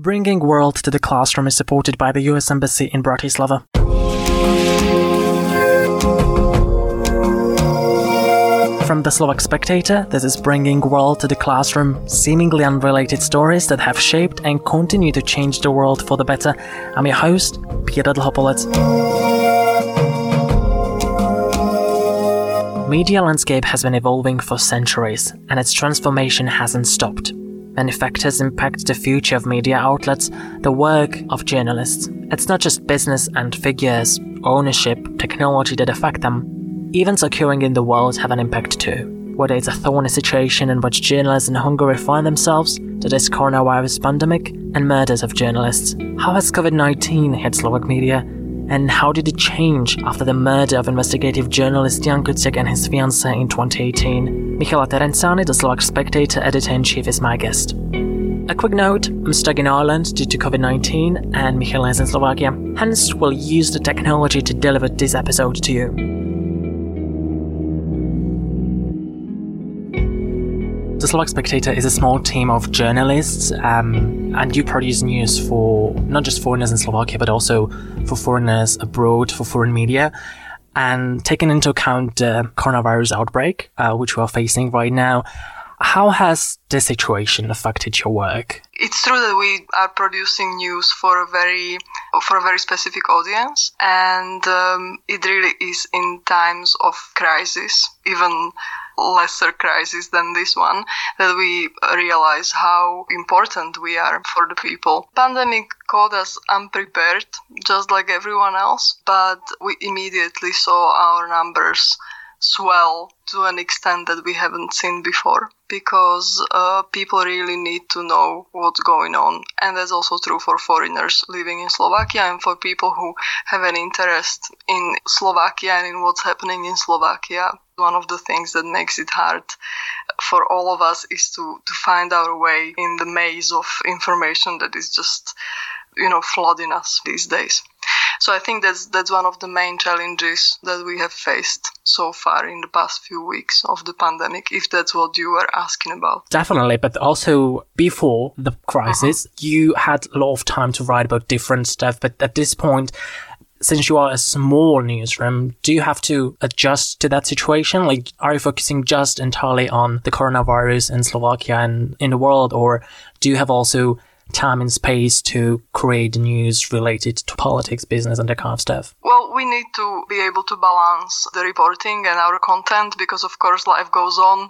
Bringing World to the Classroom is supported by the US Embassy in Bratislava. From the Slovak Spectator, this is Bringing World to the Classroom, seemingly unrelated stories that have shaped and continue to change the world for the better. I'm your host, Peter Dlhopolec. Media landscape has been evolving for centuries, and its transformation hasn't stopped. Many factors impact the future of media outlets, the work of journalists. It's not just business and figures, ownership, technology that affect them. Events occurring in the world have an impact too. Whether it's a thorny situation in which journalists in Hungary find themselves, to this coronavirus pandemic, and murders of journalists. How has COVID-19 hit Slovak media? And how did it change after the murder of investigative journalist Jan Kuciak and his fiancée in 2018? Michala Terencani, the Slovak Spectator editor-in-chief, is my guest. A quick note, I'm stuck in Ireland due to COVID-19 and Michala is in Slovakia, hence we'll use the technology to deliver this episode to you. The Slovak Spectator is a small team of journalists, and you produce news for not just foreigners in Slovakia, but also for foreigners abroad, for foreign media. And taking into account the coronavirus outbreak, which we are facing right now, how has this situation affected your work? It's true that we are producing news for a very specific audience, and it really is in times of crisis, even lesser crisis than this one, that we realize how important we are for the people. Pandemic caught us unprepared, just like everyone else, but we immediately saw our numbers swell to an extent that we haven't seen before, because people really need to know what's going on. And that's also true for foreigners living in Slovakia and for people who have an interest in Slovakia and in what's happening in Slovakia. One of the things that makes it hard for all of us is to find our way in the maze of information that is just, flooding us these days. So I think that's one of the main challenges that we have faced so far in the past few weeks of the pandemic, if that's what you were asking about. Definitely, but also before the crisis, you had a lot of time to write about different stuff. But at this point, since you are a small newsroom, do you have to adjust to that situation? Like, are you focusing just entirely on the coronavirus in Slovakia and in the world, or do you have also time and space to create news related to politics, business, and that kind of stuff? Well, we need to be able to balance the reporting and our content, because of course life goes on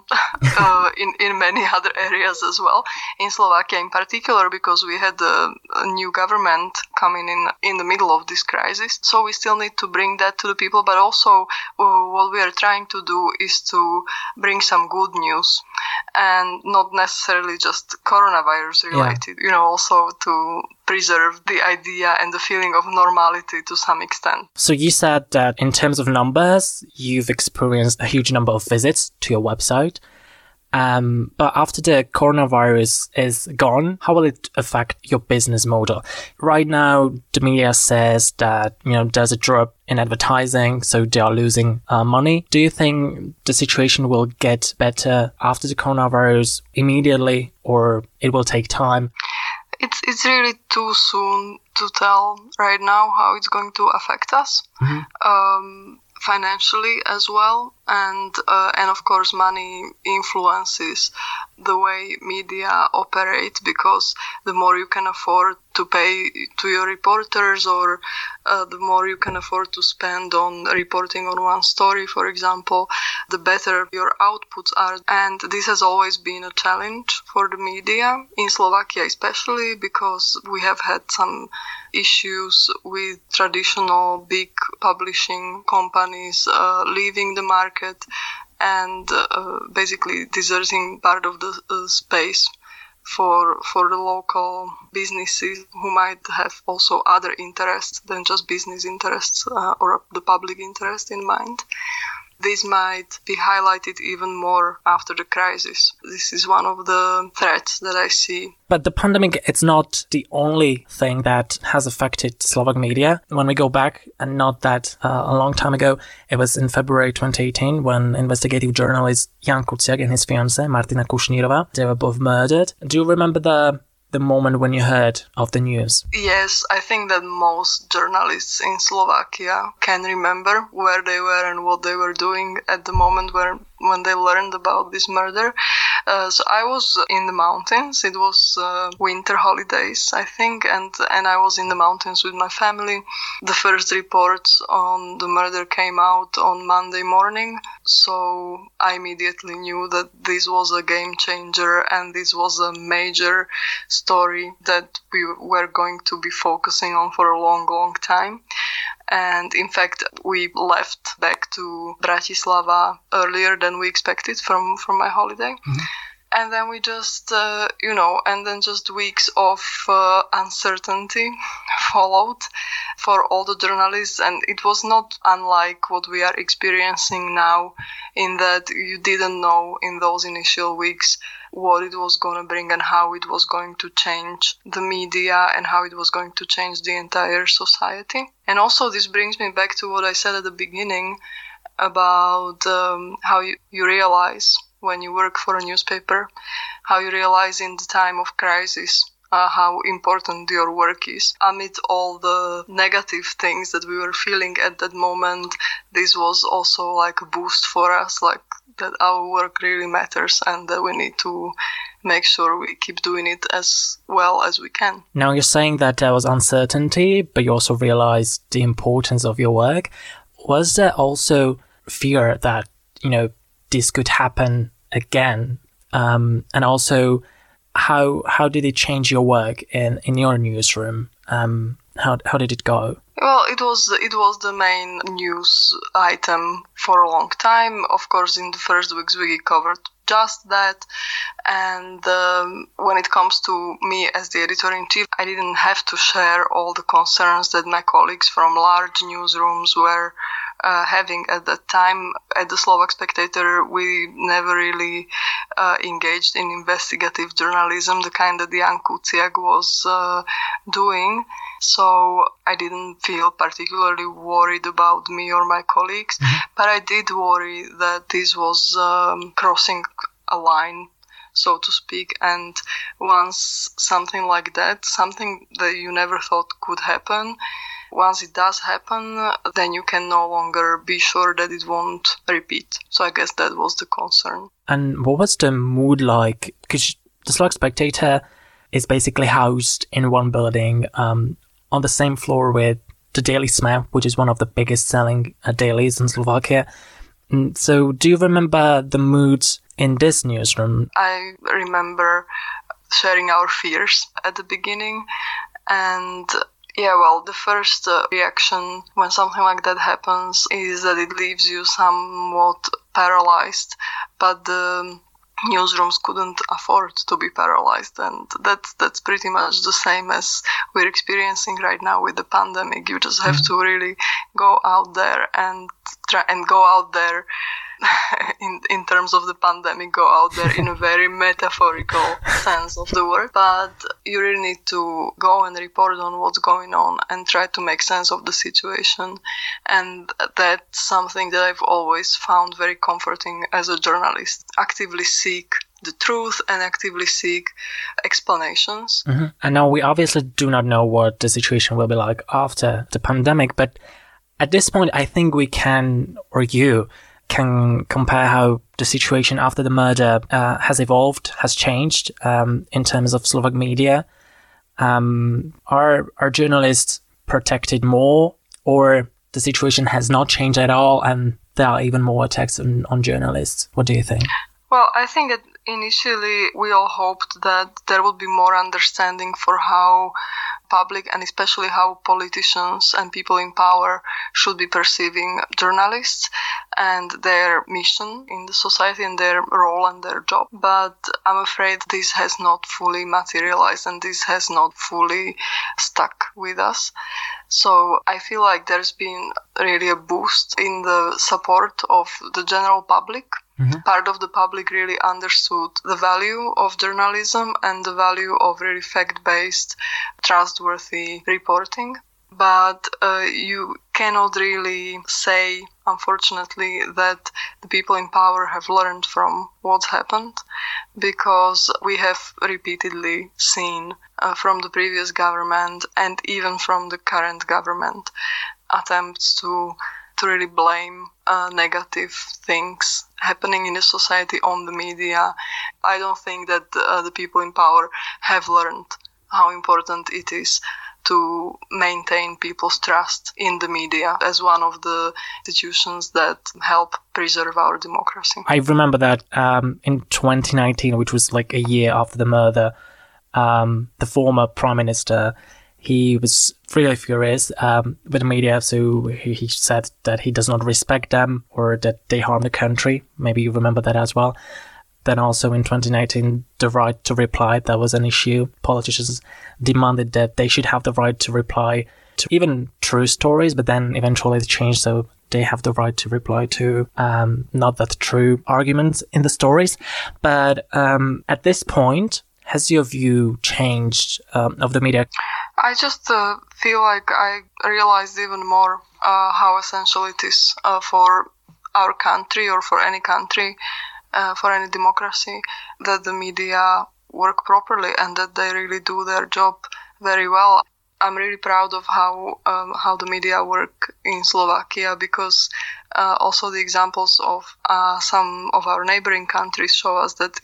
in many other areas as well. In Slovakia in particular, because we had a new government coming in the middle of this crisis. So we still need to bring that to the people, but also what we are trying to do is to bring some good news, and not necessarily just coronavirus related, also to preserve the idea and the feeling of normality to some extent. So you said that in terms of numbers, you've experienced a huge number of visits to your website. But after the coronavirus is gone, how will it affect your business model? Right now, the media says that, there's a drop in advertising, so they are losing money. Do you think the situation will get better after the coronavirus immediately, or it will take time? It's really too soon to tell right now how it's going to affect us. Financially as well, and of course money influences the way media operate, because the more you can afford to pay to your reporters, or the more you can afford to spend on reporting on one story, for example, the better your outputs are. And this has always been a challenge for the media in Slovakia, especially because we have had some issues with traditional big publishing companies leaving the market and basically deserting part of the space for the local businesses who might have also other interests than just business interests or the public interest in mind. This might be highlighted even more after the crisis. This is one of the threats that I see. But the pandemic, it's not the only thing that has affected Slovak media. When we go back, and not that a long time ago, it was in February 2018 when investigative journalist Jan Kuciak and his fiancée Martina Kušnírova, they were both murdered. Do you remember the the moment when you heard of the news? Yes, I think that most journalists in Slovakia can remember where they were and what they were doing at the moment when they learned about this murder. So I was in the mountains. It was winter holidays, I think, and I was in the mountains with my family. The first reports on the murder came out on Monday morning, so I immediately knew that this was a game changer and this was a major story that we were going to be focusing on for a long, long time. And in fact, we left back to Bratislava earlier than we expected from my holiday. Mm-hmm. And then we just, and then just weeks of uncertainty followed for all the journalists. And it was not unlike what we are experiencing now, in that you didn't know in those initial weeks what it was going to bring and how it was going to change the media and how it was going to change the entire society. And also this brings me back to what I said at the beginning about how you realize when you work for a newspaper, how you realize in the time of crisis how important your work is. Amid all the negative things that we were feeling at that moment, this was also like a boost for us, like that our work really matters and that we need to make sure we keep doing it as well as we can. Now you're saying that there was uncertainty, but you also realized the importance of your work. Was there also fear that, this could happen again? And also, how did it change your work in your newsroom? How did it go? Well, it was the main news item for a long time. Of course, in the first weeks we covered just that. And when it comes to me as the editor-in-chief, I didn't have to share all the concerns that my colleagues from large newsrooms were having at that time. At the Slovak Spectator, we never really engaged in investigative journalism, the kind that Jan Kuciak was doing. So I didn't feel particularly worried about me or my colleagues, but I did worry that this was crossing a line, so to speak. And once something like that, something that you never thought could happen, once it does happen, then you can no longer be sure that it won't repeat. So I guess that was the concern. And what was the mood like? Because the Slovak Spectator is basically housed in one building on the same floor with the Daily SME, which is one of the biggest selling dailies in Slovakia. So do you remember the moods in this newsroom? I remember sharing our fears at the beginning. And the first reaction when something like that happens is that it leaves you somewhat paralyzed. But the newsrooms couldn't afford to be paralyzed, and that's pretty much the same as we're experiencing right now with the pandemic. You just have to really go out there and try and go out there in terms of the pandemic, go out there in a very metaphorical sense of the word. But you really need to go and report on what's going on and try to make sense of the situation. And that's something that I've always found very comforting as a journalist. Actively seek the truth and actively seek explanations. And now we obviously do not know what the situation will be like after the pandemic, but at this point I think we can, or you can, compare how the situation after the murder has evolved, has changed in terms of Slovak media. Are journalists protected more, or the situation has not changed at all and there are even more attacks on journalists? What do you think? Well, I think that initially we all hoped that there would be more understanding for how public and especially how politicians and people in power should be perceiving journalists and their mission in the society and their role and their job. But I'm afraid this has not fully materialized and this has not fully stuck with us. So I feel like there's been really a boost in the support of the general public. Part of the public really understood the value of journalism and the value of really fact-based, trustworthy reporting. but you cannot really say, unfortunately, that the people in power have learned from what's happened, because we have repeatedly seen from the previous government and even from the current government attempts to really blame negative things happening in the society on the media. I don't think that the people in power have learned how important it is to maintain people's trust in the media as one of the institutions that help preserve our democracy. I remember that in 2019, which was like a year after the murder, the former prime minister, he was really furious with the media, so he said that he does not respect them or that they harm the country. Maybe you remember that as well. Then also in 2019, the right to reply, that was an issue. Politicians demanded that they should have the right to reply to even true stories, but then eventually it changed, so they have the right to reply to not that true arguments in the stories. But at this point, has your view changed of the media? I just feel like I realized even more how essential it is for our country or for any country, for any democracy, that the media work properly and that they really do their job very well. I'm really proud of how the media work in Slovakia, because also the examples of some of our neighboring countries show us that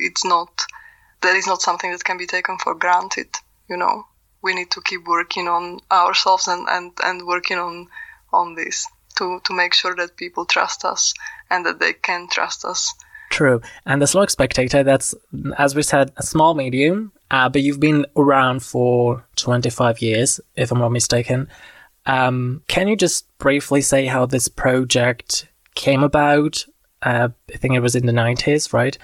that is not something that can be taken for granted. You know, we need to keep working on ourselves and working on this to make sure that people trust us and that they can trust us. True. And the Slovak Spectator, that's, as we said, a small medium, but you've been around for 25 years, if I'm not mistaken. Can you just briefly say how this project came about? I think it was in the 90s, right?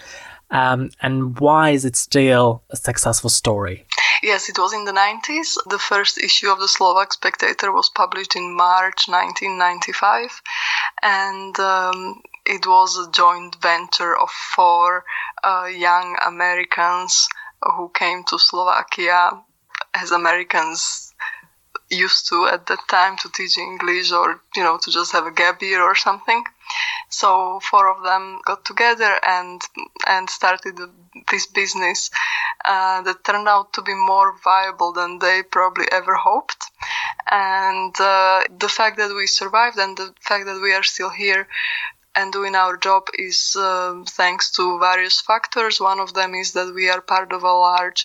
And why is it still a successful story? Yes, it was in the 90s. The first issue of the Slovak Spectator was published in March 1995, and it was a joint venture of 4 young Americans who came to Slovakia as Americans used to at that time, to teach English or, to just have a gap year or something. So 4 of them got together and started this business that turned out to be more viable than they probably ever hoped. And the fact that we survived and the fact that we are still here and doing our job is thanks to various factors. One of them is that we are part of a large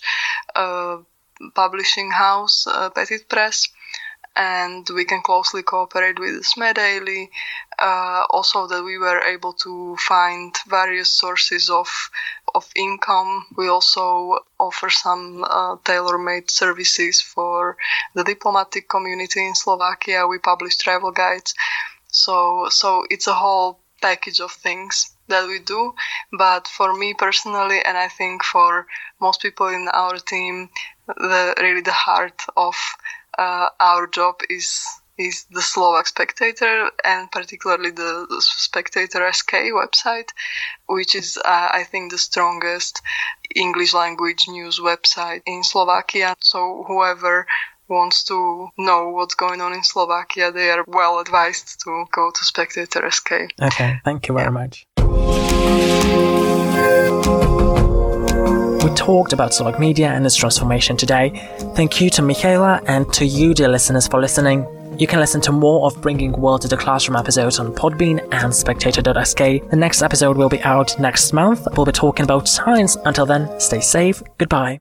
publishing house, Petit Press, and we can closely cooperate with SME Daily. Also that we were able to find various sources of income. We also offer some tailor-made services for the diplomatic community in Slovakia. We publish travel guides. So it's a whole package of things that we do. But for me personally, and I think for most people in our team, really the heart of our job is the Slovak Spectator, and particularly the Spectator SK website, which is, I think, the strongest English language news website in Slovakia. So whoever wants to know what's going on in Slovakia, they are well advised to go to Spectator SK. Okay, thank you very much. We talked about Slovak media and its transformation today. Thank you to Michaela and to you, dear listeners, for listening. You can listen to more of Bringing World to the Classroom episodes on Podbean and Spectator.sk. The next episode will be out next month. We'll be talking about science. Until then, stay safe. Goodbye.